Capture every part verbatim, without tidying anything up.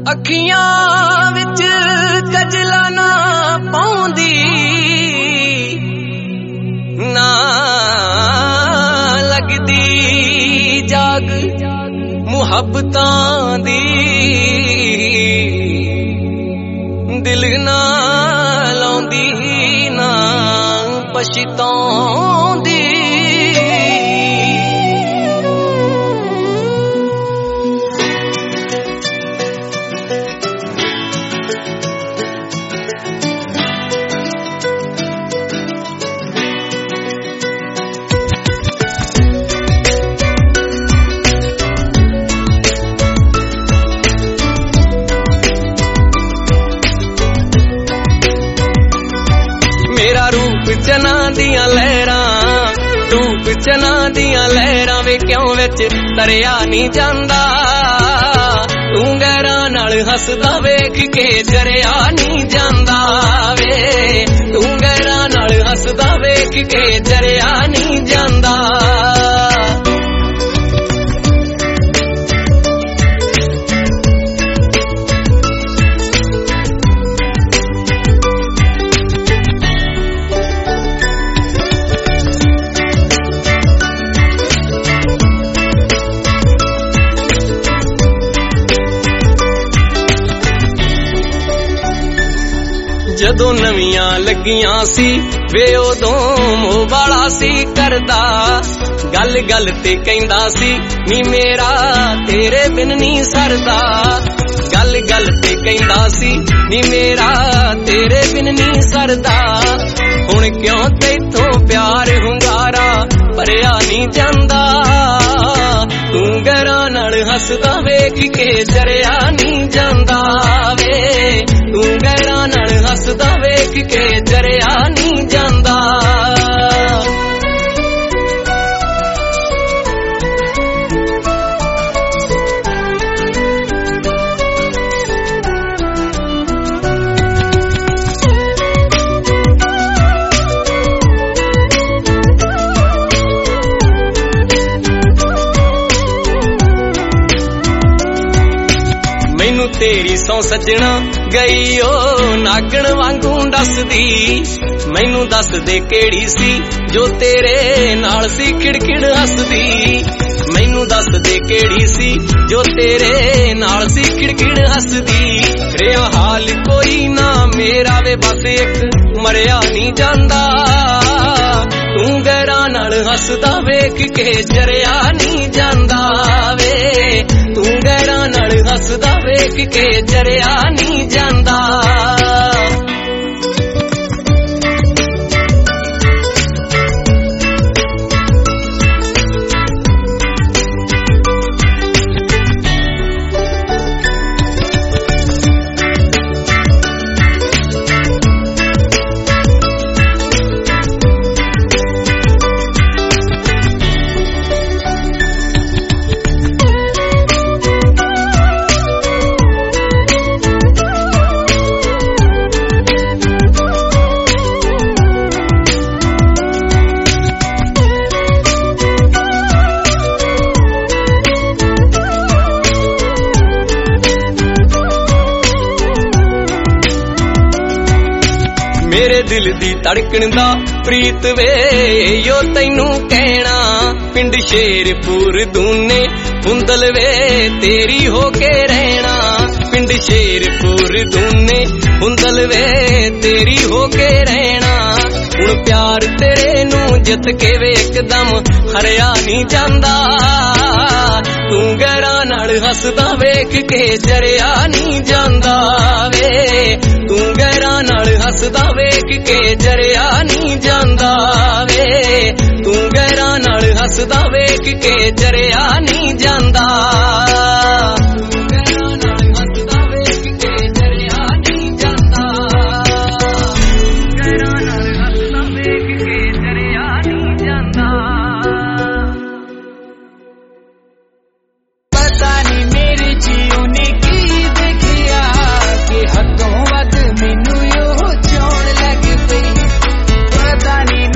ਅੱਖੀਆਂ ਵਿੱਚ ਕਜਲਾ ਨਾ ਪਾਉਂਦੀ ਨਾ ਲੱਗਦੀ ਜਾਗ ਮੁਹੱਬਤਾਂ ਦੀ ਦਿਲ ਨਾ ਲਾਉਂਦੀ ਨਾ ਪਛਤਾਉਂਦੀ चना दियां लहरां धूप चना दियां लहरां वे क्यों विच तरिया नहीं जांदा तू गैरां नाल हसदा वेख के जरिया नहीं जांदा वे तू गैरां नाल हसदा वेख के जरिया नहीं जांदा जदों नवियां लगियां सी वे उदों मोह वाला सी करदा गल गल ते कहंदा सी नी मेरा तेरे बिन नहीं सरदा गल गल ते कहंदा सी नी मेरा तेरे बिन नहीं सरदा हुण क्यों तैथों प्यार हुंगारा भरिया नहीं जांदा तू गैरां नाल हसदा वेख के जरिया नहीं जांदा वे तू गैरां नाल हसदा वेख के जरिया नहीं जांदा मैनू तेरी सौ सजना गई ओ नागण वांगू दसदी मैनू दस दे केड़ी सी जो तेरे नाल सी खिड़खिड़ हसदी मैनू दस दे केड़ी सी जो तेरे नाल सी खिड़खिड़ हसदी रेहा हाल कोई ना मेरा वे बस एक मरिया नहीं जांदा तू गैरां नाल हसदा वेख के जरिया नहीं जांदा वे तू गैरां नाल हसदा वेख के जरिया नहीं जांदा मेरे दिल दी धड़कन दा प्रीत वे यो तैनू कहना पिंड शेरपुर दूने हुंदल वे तेरी होके रहना पिंड शेरपुर दूने हुंदल वे तेरी होके रहना हुण प्यार तेरे नू जित के वे एकदम हरिया नहीं जांदा तू गैरां नाल हसदा वेख के जरिया नहीं जांदा वे तू गैरां नाल हसदा वेख के जरिया नहीं जांदा वे तू गैरां नाल हसदा वेख के जरिया नहीं जांदा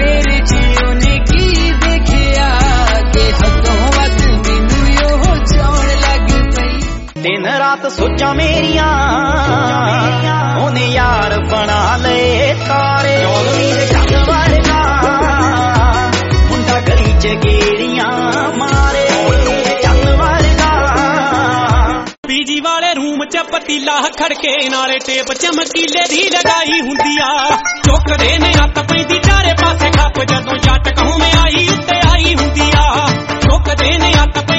Don't ਰਾਤ ਸੋਚਾਂ ਮੇਰੀਆਂ ਉਹਨੇ ਯਾਰ ਬਣਾ ਲਏ ਤਾਰੇ ਚੌਦਵੀਂ ਦੇ ਚੰਨ ਵਰਗਾ ਮੁੰਡਾ ਗਲੀ ਚ ਗੇੜੀਆਂ ਮਾਰੇ ਚੰਨ ਵਰਗਾ ਪੀਜੀ ਵਾਲੇ ਰੂਮ ਚ ਪਤੀਲਾ ਖੜਕੇ ਨਾਲੇ ਟੇਪ ਚਮਕੀਲੇ ਦੀ ਲਗਾਈ ਹੁੰਦੀ ਆ ਚੁੱਕਦੇ ਨੇ ਹੱਥ ਪੈਂਦੀ ਚਾਰੇ ਪਾਸੇ ਖੱਪ ਜਦੋਂ ਜੱਟ ਕਹੂੰ ਮੈਂ ਆਈ ਉੱਤੇ ਆਈ ਹੁੰਦੀ ਆ ਚੁੱਕਦੇ ਨੇ ਹੱਥ